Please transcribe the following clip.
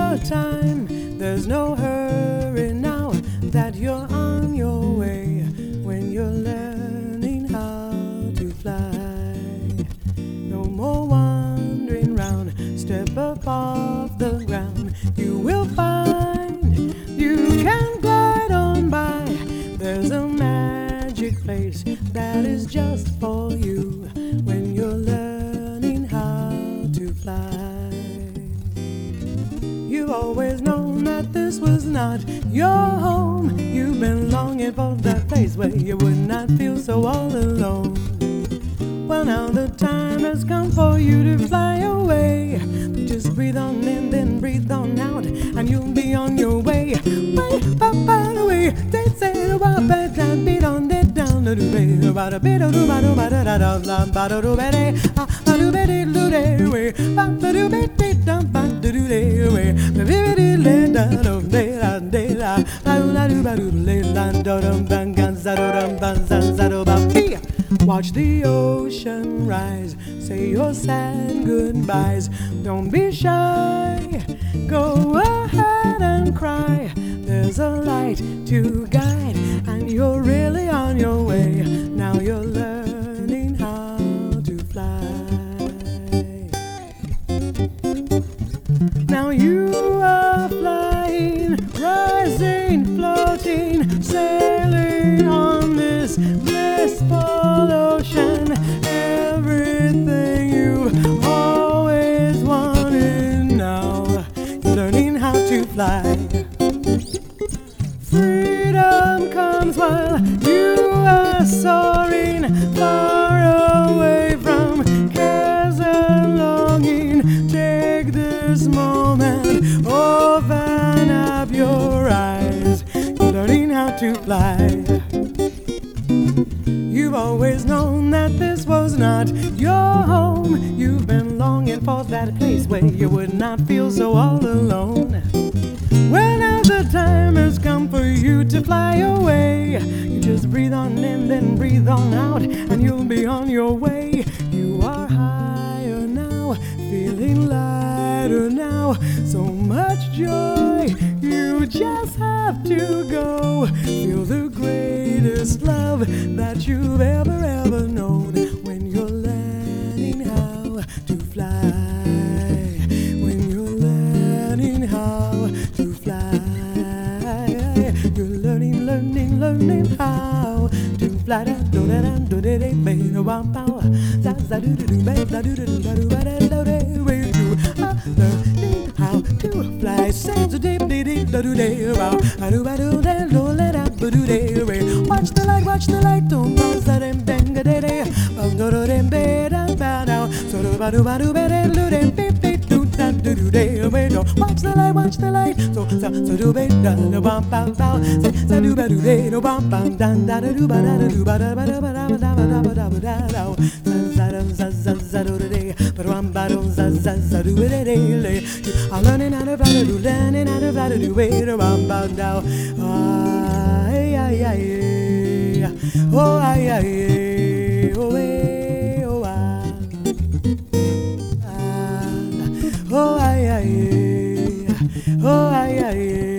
your time. There's no hurry now that you're on your way. When you're learning how to fly, no more wandering round. Step up off the ground. You will find you can glide on by. There's a magic place that is just for you when you're learning how to fly. You've always known that this was not your home. You've been longing for that place where you would not feel so all alone. Well, now the time has come for you to fly away. Just breathe on in, then breathe on out, and you'll be on your way. Way, by the way, they say about bed and beat on that down the way. About a bit of do ba do ba da da da da ba do do ba de ba do ba de do de way ba do ba de da ba do do de way ba be de le da do de da de da ba do ba do le la do dum bang gan za do dum bang za do ba be. Watch the ocean rise, say your sad goodbyes. Don't be shy, go ahead and cry. There's a light to guide, and you're really on your way. Now you're learning how to fly. Now you are flying, rising, floating, sailing on this blissful ocean. Everything you always wanted, now you're learning how to fly. Freedom comes while you are soaring, far away from cares and longing. Take this moment, open up your eyes. You're learning how to fly. You've always known that this was not your home. You've been longing for that place where you would not feel so all alone. Well, now the time has come for you to fly away. You just breathe on in, then breathe on out, and you'll be on your way. You are higher now, feeling lighter now. So much joy, you just have to go. Feel the greatest love that you've ever known when you're learning how to fly. When you're learning how to fly. You're learning how to fly. Do da da do da da ba no ba ba. Za za do do do ba da do do do ba do ba da do da. We do learning how to fly. Say to dip dip dip da do da ba do ba do da do la da ba do da. Watch the light, don't pass that and bang a day day. Bang do do dem ba da ba now. So do ba do ba da do dem beep beep do da do do day. Watch the light. So do ba da no bam bam bam. Say do ba do day no bam bam dan da do ba da do ba da ba da ba da ba da ba da ba da da. Za do day. But one ba do za do it day. I'm learning how to fly to do, learning how to fly to do it around bam down. Ay ay ay. Oh ay ay. Oh ay oh ah. Oh ay ay. Oh ay ay.